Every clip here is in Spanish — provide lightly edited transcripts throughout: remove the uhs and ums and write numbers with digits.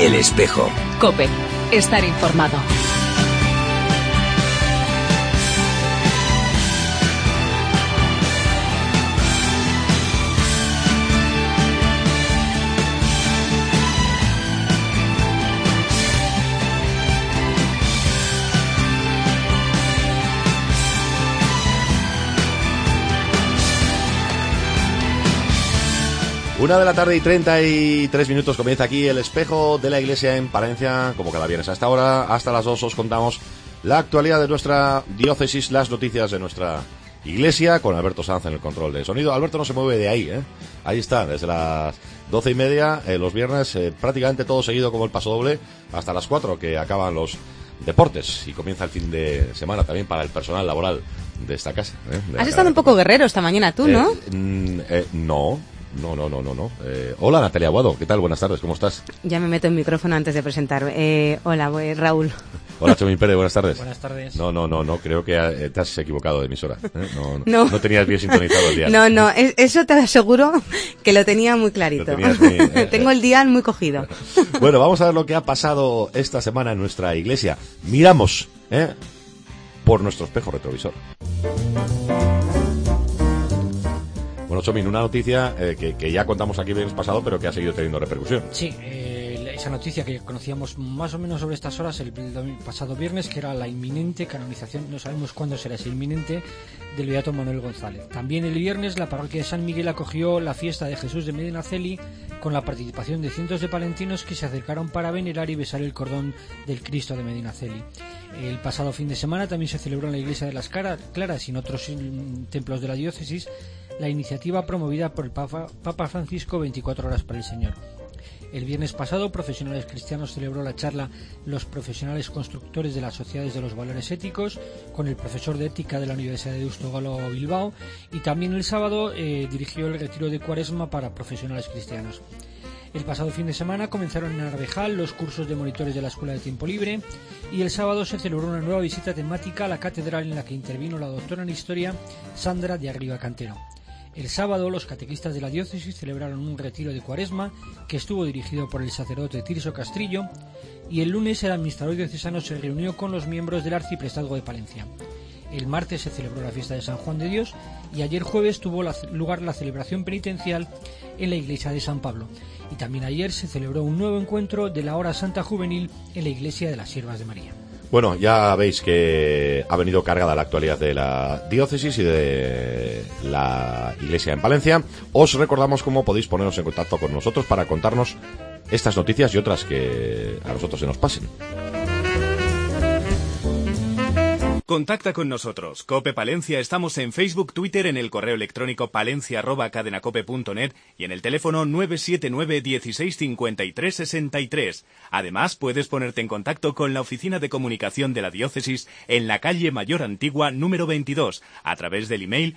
El Espejo. COPE. Estar informado. Una de la tarde y 33 minutos comienza aquí el Espejo de la Iglesia en Palencia. Como cada viernes a esta hora, hasta las 2 os contamos la actualidad de nuestra diócesis, las noticias de nuestra iglesia, con Alberto Sanz en el control de sonido. Alberto no se mueve de ahí, Ahí está, desde las 12:30, los viernes, prácticamente todo seguido como el paso doble, hasta las 4 que acaban los deportes y comienza el fin de semana también para el personal laboral de esta casa. Has estado un poco guerrero esta mañana tú, ¿no? No. Hola, Natalia Aguado, ¿qué tal? Buenas tardes, ¿cómo estás? Ya me meto en micrófono antes de presentarme. Hola, Raúl. Hola, Chomín Pérez, buenas tardes. Buenas tardes. No, creo que te has equivocado de emisora. No tenías bien sintonizado el dial. No, eso te aseguro que lo tenía muy clarito. Tengo el dial muy cogido. Bueno, vamos a ver lo que ha pasado esta semana en nuestra iglesia. Miramos, por nuestro espejo retrovisor. Bueno, Chomín, una noticia que ya contamos aquí el viernes pasado, pero que ha seguido teniendo repercusión. Sí, esa noticia que conocíamos más o menos sobre estas horas el pasado viernes, que era la inminente canonización, no sabemos cuándo será esa inminente, del beato Manuel González. También el viernes la parroquia de San Miguel acogió la fiesta de Jesús de Medinaceli, con la participación de cientos de palentinos que se acercaron para venerar y besar el cordón del Cristo de Medinaceli. El pasado fin de semana también se celebró en la iglesia de las Claras y en otros templos de la diócesis la iniciativa promovida por el Papa Francisco 24 horas para el Señor. El viernes pasado, Profesionales Cristianos celebró la charla Los profesionales constructores de las sociedades de los valores éticos con el profesor de ética de la Universidad de Deusto Galo Bilbao, y también el sábado dirigió el retiro de Cuaresma para profesionales cristianos. El pasado fin de semana comenzaron en Arvejal los cursos de monitores de la Escuela de Tiempo Libre, y el sábado se celebró una nueva visita temática a la catedral en la que intervino la doctora en Historia Sandra de Arriba Cantero. El sábado los catequistas de la diócesis celebraron un retiro de Cuaresma que estuvo dirigido por el sacerdote Tirso Castrillo, y el lunes el administrador diocesano se reunió con los miembros del arciprestazgo de Palencia. El martes se celebró la fiesta de San Juan de Dios y ayer jueves tuvo lugar la celebración penitencial en la iglesia de San Pablo. Y también ayer se celebró un nuevo encuentro de la Hora Santa Juvenil en la iglesia de las Siervas de María. Bueno, ya veis que ha venido cargada la actualidad de la diócesis y de la iglesia en Palencia. Os recordamos cómo podéis poneros en contacto con nosotros para contarnos estas noticias y otras que a nosotros se nos pasen. Contacta con nosotros. COPE Palencia, estamos en Facebook, Twitter, en el correo electrónico palencia@cadenacope.net y en el teléfono 979 16 53 63. Además, puedes ponerte en contacto con la Oficina de Comunicación de la Diócesis en la calle Mayor Antigua número 22, a través del email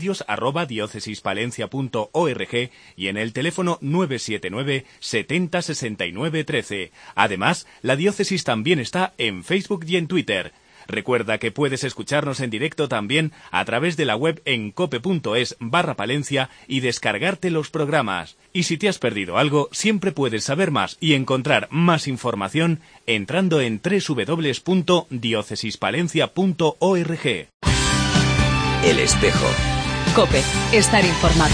medios@diocesispalencia.org y en el teléfono 979 70 69 13. Además, la Diócesis también está en Facebook y en Twitter. Recuerda que puedes escucharnos en directo también a través de la web en cope.es/Palencia y descargarte los programas. Y si te has perdido algo, siempre puedes saber más y encontrar más información entrando en www.diocesispalencia.org. El Espejo. COPE. Estar informado.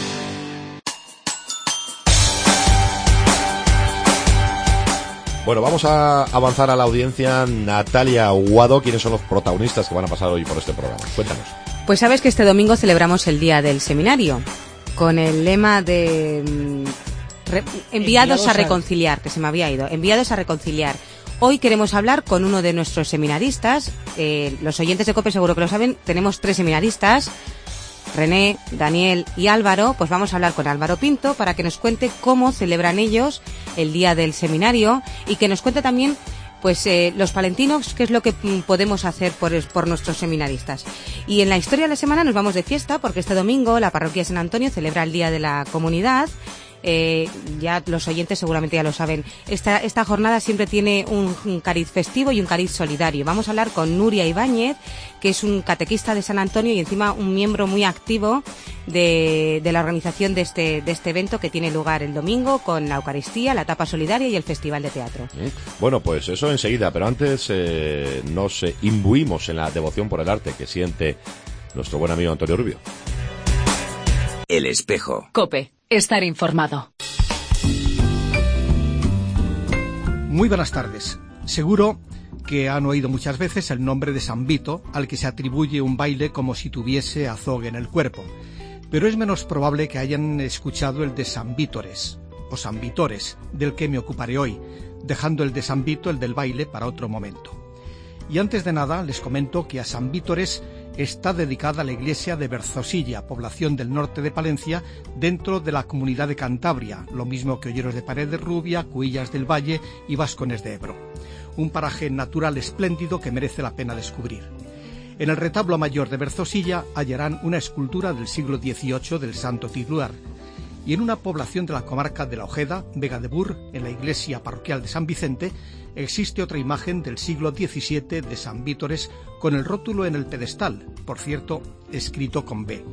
Bueno, vamos a avanzar a la audiencia. Natalia Aguado, ¿quiénes son los protagonistas que van a pasar hoy por este programa? Cuéntanos. Pues sabes que este domingo celebramos el Día del Seminario, con el lema de enviados a reconciliar, que se me había ido, enviados a reconciliar. Hoy queremos hablar con uno de nuestros seminaristas. Los oyentes de COPE seguro que lo saben, tenemos 3 seminaristas, René, Daniel y Álvaro. Pues vamos a hablar con Álvaro Pinto para que nos cuente cómo celebran ellos el Día del Seminario y que nos cuente también pues los palentinos qué es lo que podemos hacer por nuestros seminaristas. Y en la historia de la semana nos vamos de fiesta porque este domingo la parroquia de San Antonio celebra el Día de la Comunidad Ya los oyentes seguramente ya lo saben. Esta jornada siempre tiene un cariz festivo y un cariz solidario. Vamos a hablar con Nuria Ibáñez, que es un catequista de San Antonio y encima un miembro muy activo de la organización de este evento que tiene lugar el domingo con la Eucaristía, la tapa solidaria y el Festival de Teatro. Bueno, pues eso enseguida, pero antes nos imbuimos en la devoción por el arte que siente nuestro buen amigo Antonio Rubio. El espejo. COPE. Estar informado. Muy buenas tardes. Seguro que han oído muchas veces el nombre de San Vito, al que se atribuye un baile como si tuviese azogue en el cuerpo. Pero es menos probable que hayan escuchado el de San Vítores, o San Vitores, del que me ocuparé hoy, dejando el de San Vito, el del baile, para otro momento. Y antes de nada, les comento que a San Vítores está dedicada la iglesia de Berzosilla, población del norte de Palencia, dentro de la comunidad de Cantabria, lo mismo que Olleros de Paredes Rubia, Cuillas del Valle y Vascones de Ebro. Un paraje natural espléndido que merece la pena descubrir. En el retablo mayor de Berzosilla hallarán una escultura del siglo XVIII del santo titular, y en una población de la comarca de la Ojeda, Vega de Bur, en la iglesia parroquial de San Vicente, existe otra imagen del siglo XVII de San Vítores con el rótulo en el pedestal, por cierto, escrito con B.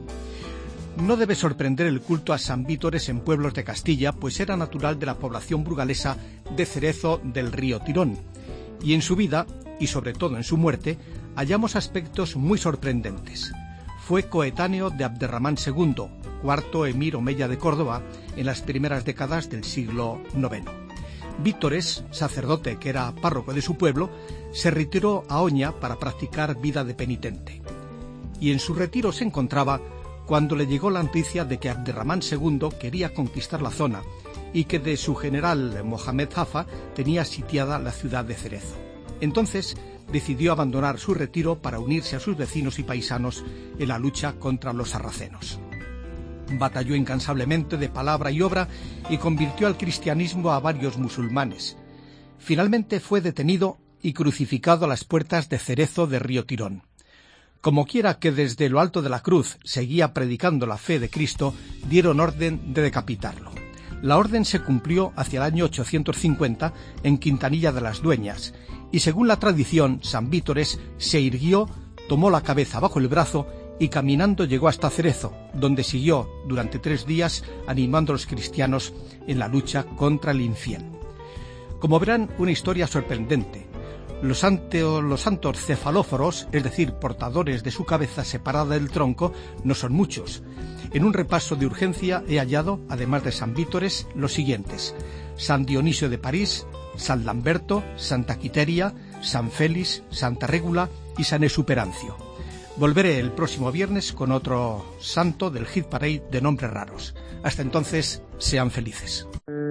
No debe sorprender el culto a San Vítores en pueblos de Castilla, pues era natural de la población burgalesa de Cerezo del río Tirón. Y en su vida, y sobre todo en su muerte, hallamos aspectos muy sorprendentes. Fue coetáneo de Abderramán II, cuarto emir omeya de Córdoba, en las primeras décadas del siglo IX. Vítores, sacerdote que era párroco de su pueblo, se retiró a Oña para practicar vida de penitente. Y en su retiro se encontraba cuando le llegó la noticia de que Abderramán II quería conquistar la zona y que de su general Mohamed Jaffa tenía sitiada la ciudad de Cerezo. Entonces decidió abandonar su retiro para unirse a sus vecinos y paisanos en la lucha contra los sarracenos. Batalló incansablemente de palabra y obra y convirtió al cristianismo a varios musulmanes. Finalmente fue detenido y crucificado a las puertas de Cerezo de Río Tirón. Como quiera que desde lo alto de la cruz seguía predicando la fe de Cristo, dieron orden de decapitarlo. La orden se cumplió hacia el año 850 en Quintanilla de las Dueñas, y según la tradición, San Vítores se irguió, tomó la cabeza bajo el brazo y caminando llegó hasta Cerezo, donde siguió durante 3 días animando a los cristianos en la lucha contra el infiel. Como verán, una historia sorprendente. Los santos cefalóforos, es decir, portadores de su cabeza separada del tronco, no son muchos. En un repaso de urgencia he hallado, además de San Vítores, los siguientes: San Dionisio de París, San Lamberto, Santa Quiteria, San Félix, Santa Régula y San Esuperancio. Volveré el próximo viernes con otro santo del hit parade de nombres raros. Hasta entonces, sean felices.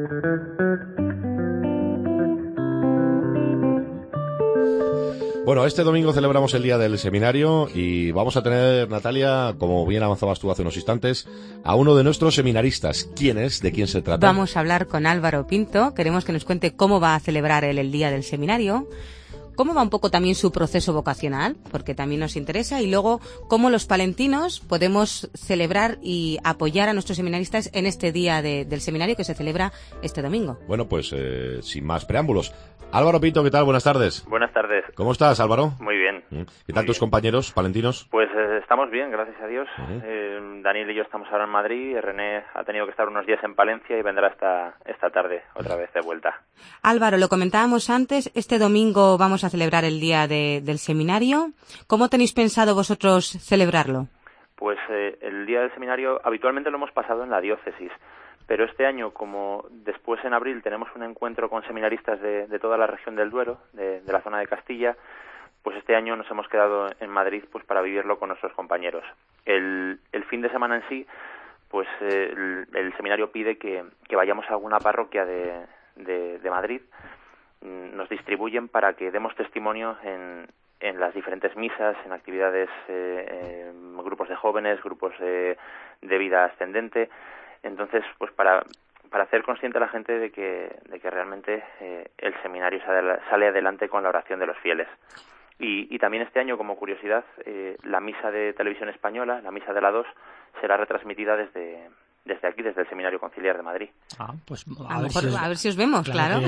Bueno, este domingo celebramos el día del seminario y vamos a tener, Natalia, como bien avanzabas tú hace unos instantes, a uno de nuestros seminaristas. ¿Quién es? ¿De quién se trata? Vamos a hablar con Álvaro Pinto. Queremos que nos cuente cómo va a celebrar él el día del seminario, cómo va un poco también su proceso vocacional, porque también nos interesa, y luego cómo los palentinos podemos celebrar y apoyar a nuestros seminaristas en este día del seminario que se celebra este domingo. Bueno, pues sin más preámbulos. Álvaro Pinto, ¿qué tal? Buenas tardes. Buenas tardes. ¿Cómo estás, Álvaro? Muy bien. ¿Qué tal tus compañeros palentinos? Pues estamos bien, gracias a Dios. Daniel y yo estamos ahora en Madrid, y René ha tenido que estar unos días en Palencia y vendrá esta tarde otra vez de vuelta. Álvaro, lo comentábamos antes, este domingo vamos a celebrar el día del seminario. ¿Cómo tenéis pensado vosotros celebrarlo? Pues el día del seminario habitualmente lo hemos pasado en la diócesis, pero este año, como después en abril tenemos un encuentro con seminaristas de toda la región del Duero, de la zona de Castilla, pues este año nos hemos quedado en Madrid pues para vivirlo con nuestros compañeros. El fin de semana en sí, pues el seminario pide que vayamos a alguna parroquia de Madrid. Nos distribuyen para que demos testimonio en las diferentes misas, en actividades, grupos de jóvenes, grupos de vida ascendente. Entonces, pues para hacer consciente a la gente de que realmente el seminario sale adelante con la oración de los fieles. Y también este año, como curiosidad, la misa de Televisión Española, la misa de la 2, será retransmitida desde aquí, desde el Seminario Conciliar de Madrid. Pues a ver si os vemos, claro.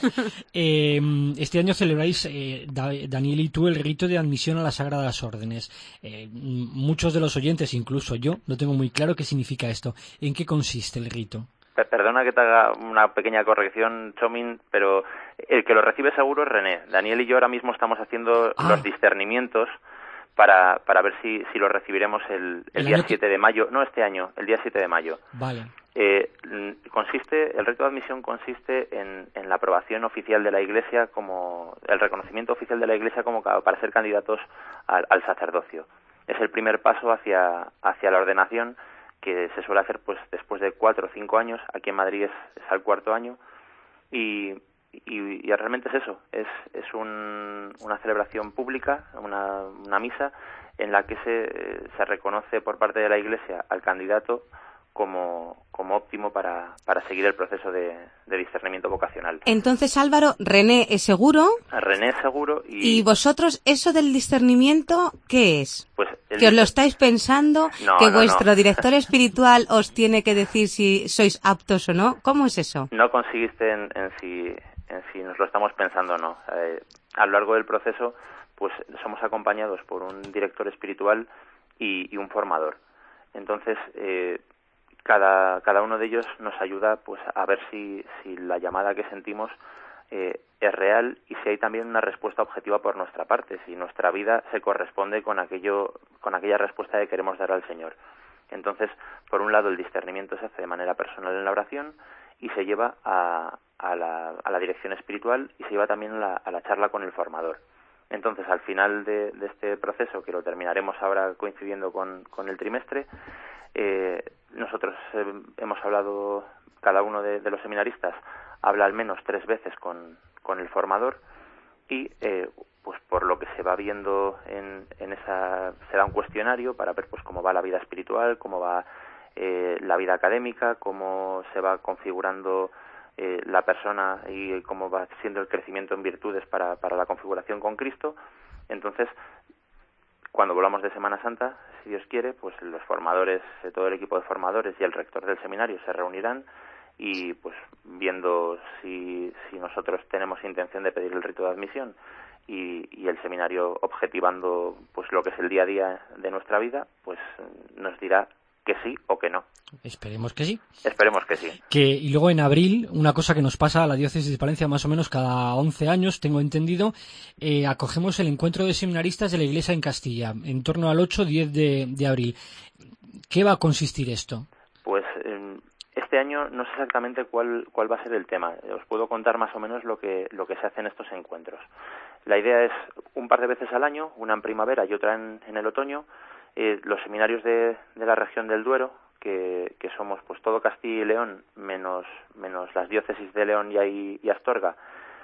Este año celebráis, Daniel y tú, el rito de admisión a las Sagradas Órdenes. Muchos de los oyentes, incluso yo, no tengo muy claro qué significa esto. ¿En qué consiste el rito? Perdona que te haga una pequeña corrección, Chomin, pero el que lo recibe seguro es René. Daniel y yo ahora mismo estamos haciendo los discernimientos para ver si lo recibiremos el día 7 de mayo. No este año, el día 7 de mayo. Vale. El rito de admisión consiste en la aprobación oficial de la Iglesia, como el reconocimiento oficial de la Iglesia como para ser candidatos al sacerdocio. Es el primer paso hacia la ordenación, que se suele hacer pues después de 4 o 5 años. Aquí en Madrid es al 4º año, y realmente es eso, es una celebración pública, una misa en la que se reconoce por parte de la Iglesia al candidato como óptimo para seguir el proceso de discernimiento vocacional. Entonces, Álvaro, René es seguro. René es seguro. ¿Y vosotros, eso del discernimiento, qué es? Pues ¿Que os lo estáis pensando? ¿Que vuestro director espiritual os tiene que decir si sois aptos o no? ¿Cómo es eso? No consiste en si nos lo estamos pensando o no. A lo largo del proceso, pues somos acompañados por un director espiritual y un formador. Entonces, cada uno de ellos nos ayuda pues a ver si la llamada que sentimos es real, y si hay también una respuesta objetiva por nuestra parte, si nuestra vida se corresponde con aquella respuesta que queremos dar al Señor. Entonces, por un lado, el discernimiento se hace de manera personal en la oración y se lleva a la dirección espiritual, y se lleva también a la charla con el formador. Entonces, al final de este proceso, que lo terminaremos ahora coincidiendo con el trimestre, nosotros hemos hablado, cada uno de los seminaristas habla al menos 3 veces con el formador, y pues por lo que se va viendo en esa, se da un cuestionario para ver pues cómo va la vida espiritual, cómo va la vida académica, cómo se va configurando la persona y cómo va siendo el crecimiento en virtudes para la configuración con Cristo. Entonces, cuando volvamos de Semana Santa, si Dios quiere, pues los formadores, todo el equipo de formadores y el rector del seminario se reunirán, y pues viendo si nosotros tenemos intención de pedir el rito de admisión, y el seminario objetivando pues lo que es el día a día de nuestra vida, pues nos dirá que sí o que no. Esperemos que sí. Esperemos que sí. Y luego en abril, una cosa que nos pasa a la diócesis de Palencia más o menos cada 11 años, tengo entendido, acogemos el encuentro de seminaristas de la Iglesia en Castilla, en torno al 8-10 de abril. ¿Qué va a consistir esto? Pues este año no sé exactamente cuál va a ser el tema. Os puedo contar más o menos lo que se hace en estos encuentros. La idea es un par de veces al año, una en primavera y otra en el otoño, los seminarios de la región del Duero, que somos pues todo Castilla y León, menos las diócesis de León y Astorga,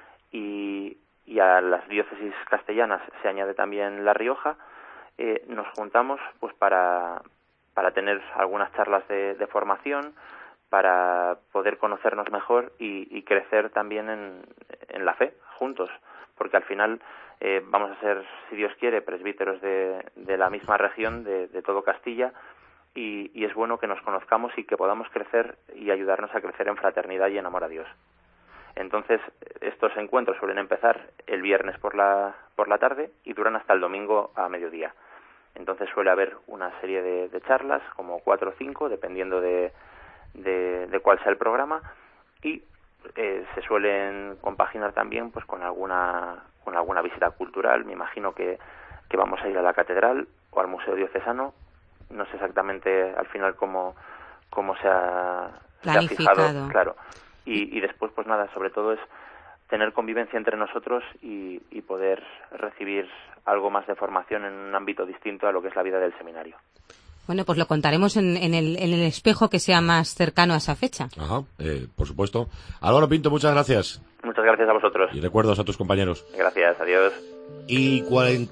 y a las diócesis castellanas se añade también La Rioja. Nos juntamos pues para tener algunas charlas de formación, para poder conocernos mejor y crecer también en la fe juntos, porque al final vamos a ser, si Dios quiere, presbíteros de la misma región, de todo Castilla, y es bueno que nos conozcamos y que podamos crecer y ayudarnos a crecer en fraternidad y en amor a Dios. Entonces, estos encuentros suelen empezar el viernes por la tarde y duran hasta el domingo a mediodía. Entonces suele haber una serie de charlas, como 4 o 5, dependiendo de cuál sea el programa, y se suelen compaginar también pues con alguna visita cultural. Me imagino que vamos a ir a la catedral o al Museo Diocesano. No sé exactamente al final cómo se ha fijado, claro. Y después, pues nada, sobre todo es tener convivencia entre nosotros y poder recibir algo más de formación en un ámbito distinto a lo que es la vida del seminario. Bueno, pues lo contaremos en el espejo que sea más cercano a esa fecha. Ajá, por supuesto. Álvaro Pinto, muchas gracias. Muchas gracias a vosotros. Y recuerdos a tus compañeros. Gracias, adiós. Y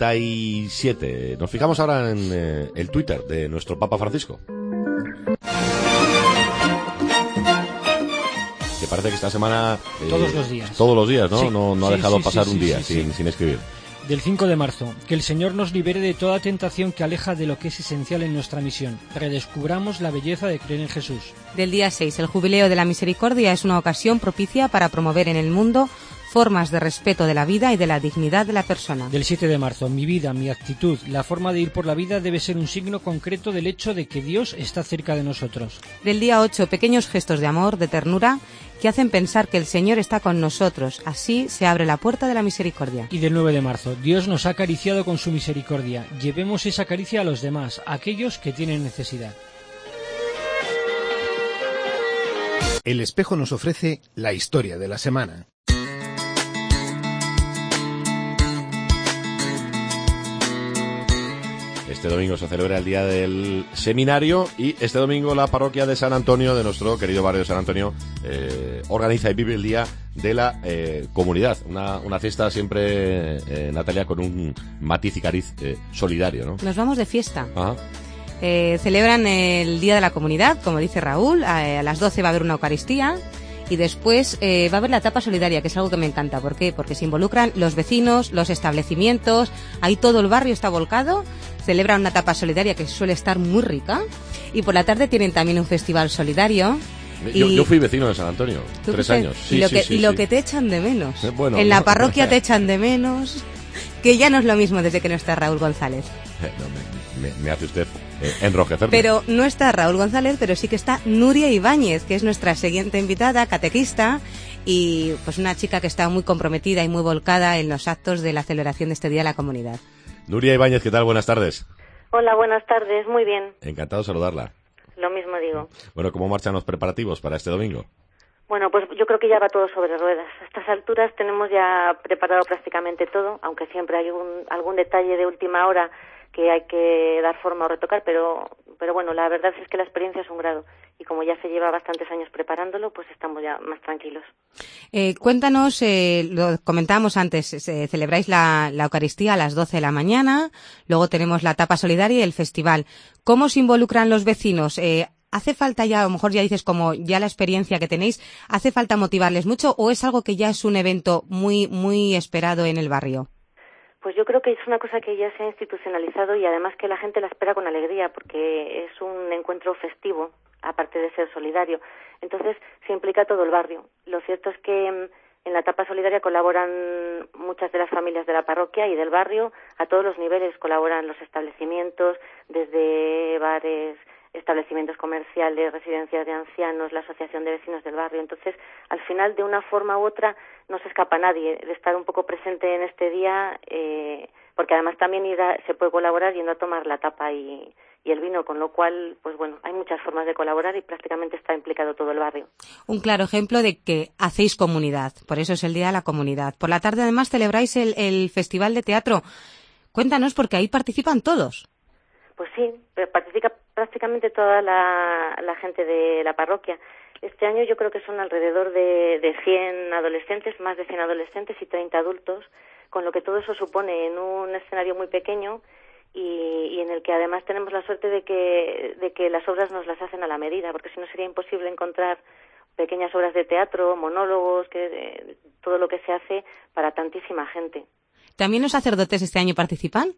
47. Nos fijamos ahora en el Twitter de nuestro Papa Francisco. Que parece que esta semana... todos los días. Todos los días, ¿no? Sí, no ha dejado pasar un día sí. sin escribir. Del 5 de marzo, que el Señor nos libere de toda tentación que aleja de lo que es esencial en nuestra misión. Redescubramos la belleza de creer en Jesús. Del día 6, el Jubileo de la Misericordia es una ocasión propicia para promover en el mundo formas de respeto de la vida y de la dignidad de la persona. Del 7 de marzo, mi vida, mi actitud, la forma de ir por la vida debe ser un signo concreto del hecho de que Dios está cerca de nosotros. Del día 8, pequeños gestos de amor, de ternura, que hacen pensar que el Señor está con nosotros. Así se abre la puerta de la misericordia. Y del 9 de marzo, Dios nos ha acariciado con su misericordia. Llevemos esa caricia a los demás, a aquellos que tienen necesidad. El Espejo nos ofrece la historia de la semana. Este domingo se celebra el Día del Seminario y este domingo la parroquia de San Antonio, de nuestro querido barrio de San Antonio, organiza y vive el Día de la Comunidad. Una fiesta siempre, Natalia, con un matiz y cariz solidario, ¿no? Nos vamos de fiesta. Ajá. Celebran el Día de la Comunidad, como dice Raúl, a las 12 va a haber una Eucaristía. Y después va a haber la tapa solidaria, que es algo que me encanta. ¿Por qué? Porque se involucran los vecinos, los establecimientos, ahí todo el barrio está volcado. Celebran una tapa solidaria que suele estar muy rica. Y por la tarde tienen también un festival solidario. Yo fui vecino de San Antonio, 3 años. Sí, y lo que te echan de menos. Bueno, en la parroquia te echan de menos, que ya no es lo mismo desde que no está Raúl González. Me hace usted enrojecerme. Pero no está Raúl González, pero sí que está Nuria Ibáñez, que es nuestra siguiente invitada, catequista, y pues una chica que está muy comprometida y muy volcada en los actos de la celebración de este Día de la Comunidad. Nuria Ibáñez, ¿qué tal? Buenas tardes. Hola, buenas tardes, muy bien. Encantado de saludarla. Lo mismo digo. Bueno, ¿cómo marchan los preparativos para este domingo? Bueno, pues yo creo que ya va todo sobre ruedas. A estas alturas tenemos ya preparado prácticamente todo, aunque siempre hay algún detalle de última hora que hay que dar forma o retocar, pero bueno, la verdad es que la experiencia es un grado y como ya se lleva bastantes años preparándolo, pues estamos ya más tranquilos. Cuéntanos, lo comentábamos antes, celebráis la Eucaristía a las 12 de la mañana, luego tenemos la tapa solidaria y el festival. ¿Cómo se involucran los vecinos? ¿Hace falta ya, a lo mejor ya dices como ya la experiencia que tenéis, hace falta motivarles mucho o es algo que ya es un evento muy, muy esperado en el barrio? Pues yo creo que es una cosa que ya se ha institucionalizado y además que la gente la espera con alegría porque es un encuentro festivo, aparte de ser solidario. Entonces se implica todo el barrio. Lo cierto es que en la etapa solidaria colaboran muchas de las familias de la parroquia y del barrio, a todos los niveles colaboran los establecimientos, desde bares, establecimientos comerciales, residencias de ancianos, la asociación de vecinos del barrio. Entonces, al final, de una forma u otra, no se escapa nadie de estar un poco presente en este día, porque además también se puede colaborar yendo a tomar la tapa y el vino, con lo cual, pues bueno, hay muchas formas de colaborar y prácticamente está implicado todo el barrio. Un claro ejemplo de que hacéis comunidad, por eso es el Día de la Comunidad. Por la tarde, además, celebráis el Festival de Teatro. Cuéntanos, porque ahí participan todos. Pues sí, participa prácticamente toda la gente de la parroquia. Este año yo creo que son alrededor de 100 adolescentes, más de 100 adolescentes y 30 adultos, con lo que todo eso supone en un escenario muy pequeño y en el que además tenemos la suerte de que las obras nos las hacen a la medida, porque si no sería imposible encontrar pequeñas obras de teatro, monólogos, todo lo que se hace para tantísima gente. ¿También los sacerdotes este año participan?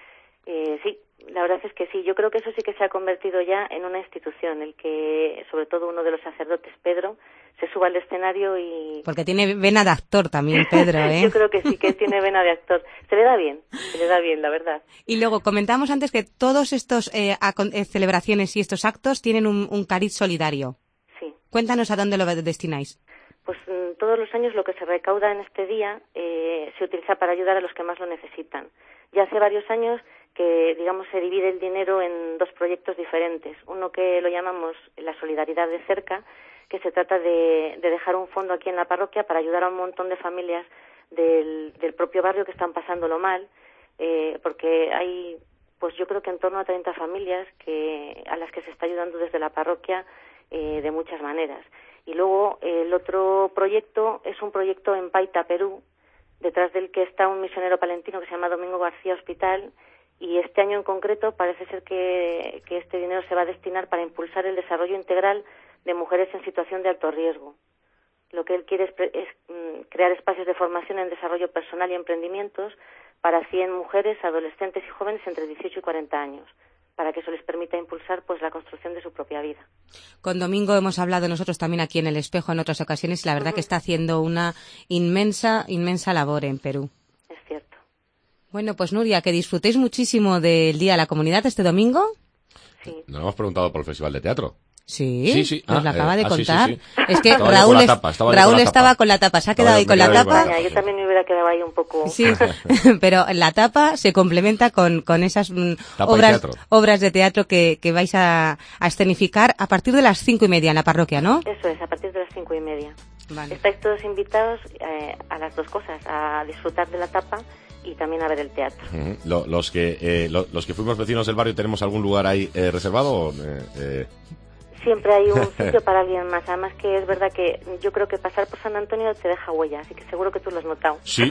Sí, la verdad es que sí. Yo creo que eso sí que se ha convertido ya en una institución, el que, sobre todo uno de los sacerdotes, Pedro, se suba al escenario y... Porque tiene vena de actor también, Pedro, ¿eh? Yo creo que sí, que tiene vena de actor. Se le da bien, la verdad. Y luego, comentamos antes que todos estos celebraciones y estos actos tienen un cariz solidario. Sí. Cuéntanos a dónde lo destináis. Pues todos los años lo que se recauda en este día se utiliza para ayudar a los que más lo necesitan. Ya hace varios años que, digamos, se divide el dinero en dos proyectos diferentes. Uno que lo llamamos la solidaridad de cerca, que se trata de dejar un fondo aquí en la parroquia para ayudar a un montón de familias del propio barrio que están pasándolo mal, porque hay, pues yo creo que en torno a 30 familias a las que se está ayudando desde la parroquia de muchas maneras. Y luego el otro proyecto es un proyecto en Paita, Perú, detrás del que está un misionero palentino que se llama Domingo García Hospital, y este año en concreto parece ser que este dinero se va a destinar para impulsar el desarrollo integral de mujeres en situación de alto riesgo. Lo que él quiere es crear espacios de formación en desarrollo personal y emprendimientos para 100 mujeres, adolescentes y jóvenes entre 18 y 40 años, para que eso les permita impulsar pues la construcción de su propia vida. Con Domingo hemos hablado nosotros también aquí en El Espejo en otras ocasiones y la verdad que está haciendo una inmensa labor en Perú. Es cierto. Bueno, pues Nuria, que disfrutéis muchísimo del Día de la Comunidad este domingo. Sí. Nos hemos preguntado por el Festival de Teatro. Sí, nos lo acaba de contar. Sí. Es que Estaba Raúl estaba con la tapa, se ha quedado ahí con la tapa. Yo también me hubiera quedado ahí un poco. Sí, pero la tapa se complementa con esas obras de teatro que vais a escenificar a partir de las 5:30 en la parroquia, ¿no? Eso es, a partir de las 5:30. Vale. Estáis todos invitados a las dos cosas, a disfrutar de la tapa y también a ver el teatro. Los que fuimos vecinos del barrio, ¿tenemos algún lugar ahí reservado? Siempre hay un sitio para alguien más. Además que es verdad que yo creo que pasar por San Antonio te deja huella, así que seguro que tú lo has notado. Sí.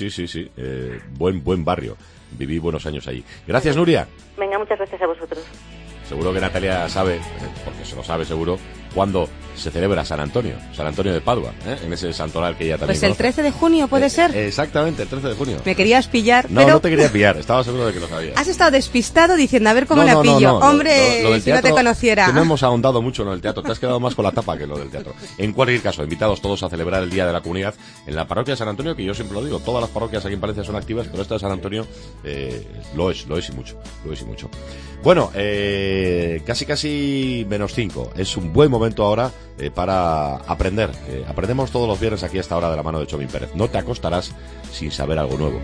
Buen barrio. Viví buenos años allí. Gracias, Nuria. Venga, muchas gracias a vosotros. Seguro que Natalia sabe, porque se lo sabe seguro, cuándo se celebra San Antonio de Padua, en ese santoral que ella también Pues el 13 de junio, ¿puede ser? Exactamente, el 13 de junio. Me querías pillar, No, pero... no te quería pillar, estaba seguro de que lo sabías. Has estado despistado diciendo, a ver cómo la pillo. Hombre, lo del si no te conociera. Que no hemos ahondado mucho en el teatro, te has quedado más con la tapa que lo del teatro. En cualquier caso, invitados todos a celebrar el Día de la Comunidad en la parroquia de San Antonio, que yo siempre lo digo, todas las parroquias aquí en Palencia son activas, pero esta de San Antonio lo es y mucho. Bueno, casi menos 5. Es un buen momento ahora para aprender. Aprendemos todos los viernes aquí a esta hora de la mano de Chomín Pérez. No te acostarás sin saber algo nuevo.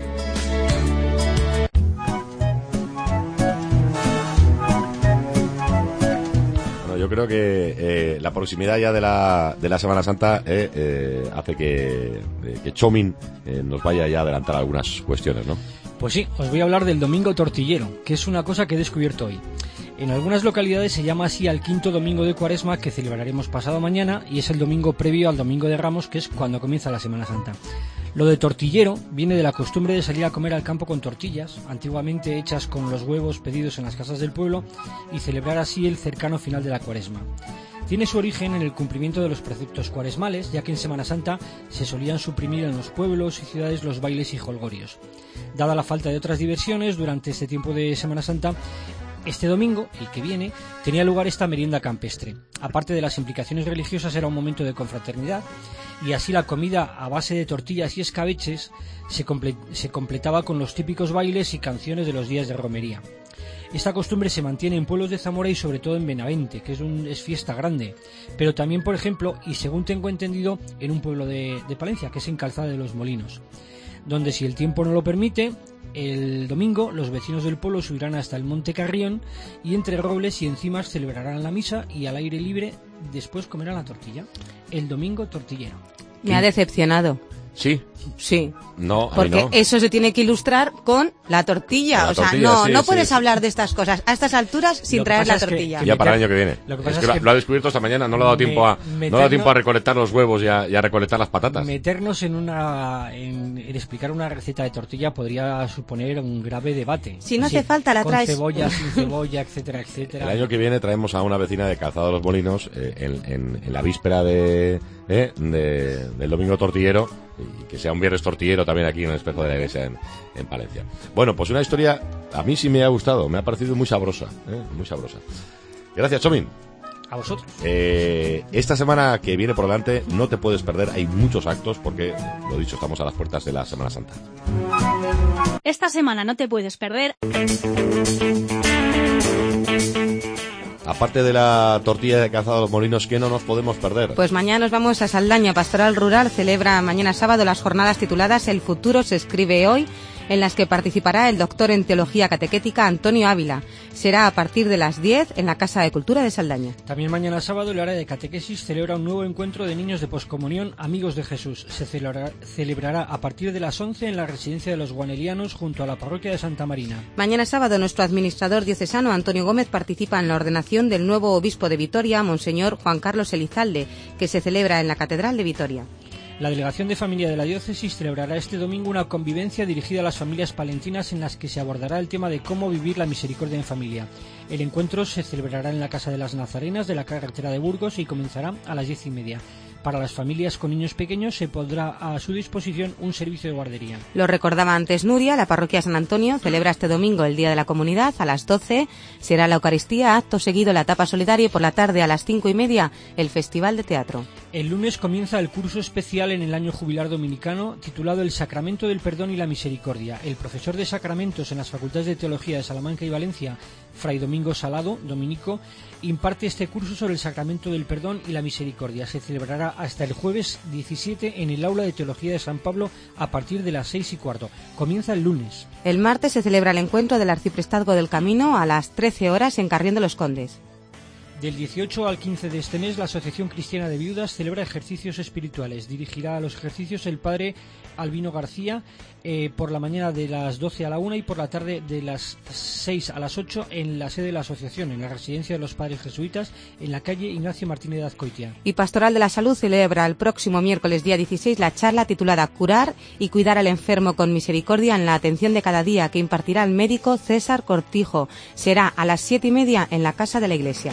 Bueno, yo creo que la proximidad ya de la Semana Santa hace que Chomín nos vaya ya a adelantar algunas cuestiones, ¿no? Pues sí, os voy a hablar del Domingo Tortillero, que es una cosa que he descubierto hoy. En algunas localidades se llama así al quinto domingo de Cuaresma, que celebraremos pasado mañana, y es el domingo previo al Domingo de Ramos, que es cuando comienza la Semana Santa. Lo de tortillero viene de la costumbre de salir a comer al campo con tortillas, antiguamente hechas con los huevos pedidos en las casas del pueblo, y celebrar así el cercano final de la Cuaresma. Tiene su origen en el cumplimiento de los preceptos cuaresmales, ya que en Semana Santa se solían suprimir en los pueblos y ciudades los bailes y jolgorios. Dada la falta de otras diversiones durante este tiempo de Semana Santa, este domingo, el que viene, tenía lugar esta merienda campestre. Aparte de las implicaciones religiosas, era un momento de confraternidad, y así la comida a base de tortillas y escabeches se completaba con los típicos bailes y canciones de los días de romería. Esta costumbre se mantiene en pueblos de Zamora y sobre todo en Benavente, que es fiesta grande, pero también, por ejemplo, y según tengo entendido, en un pueblo de Palencia, que es en Calzada de los Molinos, donde, si el tiempo no lo permite, el domingo los vecinos del pueblo subirán hasta el Monte Carrión y entre robles y encimas celebrarán la misa y al aire libre después comerán la tortilla. El domingo tortillero. Me ha decepcionado. ¿Sí? Sí. No, porque no. eso se tiene que ilustrar con la tortilla. La o sea, tortilla, no puedes hablar de estas cosas a estas alturas sin traer la tortilla. Ya para el año que viene. Lo ha descubierto esta mañana, no le ha dado tiempo a recolectar los huevos y a recolectar las patatas. Meternos en explicar una receta de tortilla podría suponer un grave debate. Si no hace falta, la traes. Con cebolla, sin cebolla, etcétera, etcétera. El año que viene traemos a una vecina de Calzada de los Molinos en la víspera del domingo tortillero, y que sea un viernes tortillero también aquí en el Espejo de la Iglesia en Palencia. Bueno, pues una historia a mí sí me ha gustado, me ha parecido muy sabrosa, muy sabrosa. Gracias, Chomín. A vosotros. Esta semana que viene por delante no te puedes perder, hay muchos actos porque, lo dicho, estamos a las puertas de la Semana Santa. Esta semana no te puedes perder. Aparte de la tortilla de Calzada de los Molinos, ¿qué no nos podemos perder? Pues mañana nos vamos a Saldaña. Pastoral Rural celebra mañana sábado las jornadas tituladas El futuro se escribe hoy, en las que participará el doctor en Teología Catequética Antonio Ávila. Será a partir de las 10 en la Casa de Cultura de Saldaña. También mañana sábado el área de catequesis celebra un nuevo encuentro de niños de poscomunión Amigos de Jesús. Se celebrará a partir de las 11 en la residencia de los guanelianos junto a la parroquia de Santa Marina. Mañana sábado nuestro administrador diocesano Antonio Gómez participa en la ordenación del nuevo obispo de Vitoria, Monseñor Juan Carlos Elizalde, que se celebra en la Catedral de Vitoria. La Delegación de Familia de la Diócesis celebrará este domingo una convivencia dirigida a las familias palentinas en las que se abordará el tema de cómo vivir la misericordia en familia. El encuentro se celebrará en la Casa de las Nazarenas de la carretera de Burgos y comenzará a las 10:30. Para las familias con niños pequeños se pondrá a su disposición un servicio de guardería. Lo recordaba antes Nuria, la parroquia San Antonio celebra este domingo el Día de la Comunidad. A las 12 será la Eucaristía, acto seguido la etapa solidaria y por la tarde a las 5:30 el Festival de Teatro. El lunes comienza el curso especial en el año jubilar dominicano titulado El Sacramento del Perdón y la Misericordia. El profesor de Sacramentos en las Facultades de Teología de Salamanca y Valencia, Fray Domingo Salado, dominico, imparte este curso sobre el Sacramento del Perdón y la Misericordia. Se celebrará hasta el jueves 17 en el Aula de Teología de San Pablo a partir de las 6:15. Comienza el lunes. El martes se celebra el encuentro del Arciprestazgo del Camino a las 13 horas en Carrión de los Condes. Del 18 al 15 de este mes, la Asociación Cristiana de Viudas celebra ejercicios espirituales. Dirigirá a los ejercicios el padre Albino García por la mañana de las 12 a la 1 y por la tarde de las 6 a las 8 en la sede de la asociación, en la residencia de los padres jesuitas, en la calle Ignacio Martínez de Azcoitia. Y Pastoral de la Salud celebra el próximo miércoles día 16 la charla titulada Curar y cuidar al enfermo con misericordia en la atención de cada día, que impartirá el médico César Cortijo. Será a las 7:30 en la Casa de la Iglesia.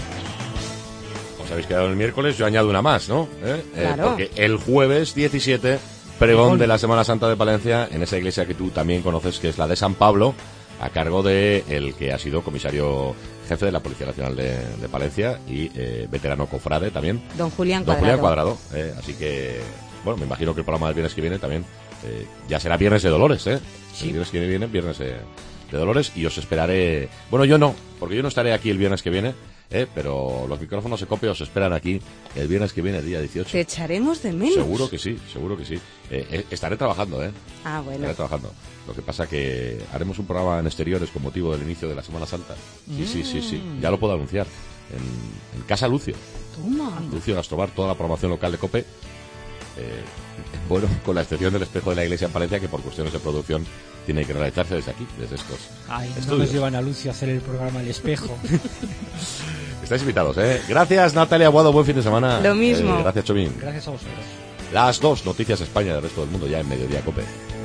Os habéis quedado el miércoles, yo añado una más, ¿no? Claro. Porque el jueves 17, pregón de la Semana Santa de Palencia, en esa iglesia que tú también conoces, que es la de San Pablo, a cargo de el que ha sido comisario jefe de la Policía Nacional de Palencia y veterano cofrade también. Don Julián Cuadrado. Así que, bueno, me imagino que el programa del viernes que viene también ya será Viernes de Dolores, ¿eh? Sí. El viernes que viene, Viernes de Dolores, y os esperaré. Bueno, yo no, porque yo no estaré aquí el viernes que viene, pero los micrófonos de COPE os esperan aquí el viernes que viene, el día 18. Te echaremos de menos. Seguro que sí. Estaré trabajando, Ah, bueno. Estaré trabajando. Lo que pasa que haremos un programa en exteriores con motivo del inicio de la Semana Santa. Sí. Ya lo puedo anunciar. En Casa Lucio. Toma. Lucio Gastrobar, toda la programación local de COPE. Bueno, con la excepción del Espejo de la Iglesia en Palencia, que por cuestiones de producción tiene que realizarse desde aquí, desde estos estudios. No nos llevan a Lucio a hacer el programa El Espejo. Estáis invitados, ¿eh? Gracias, Natalia Aguado, buen fin de semana. Lo mismo. Gracias, Chomín. Gracias a vosotros. Las 2 noticias España del resto del mundo ya en Mediodía COPE.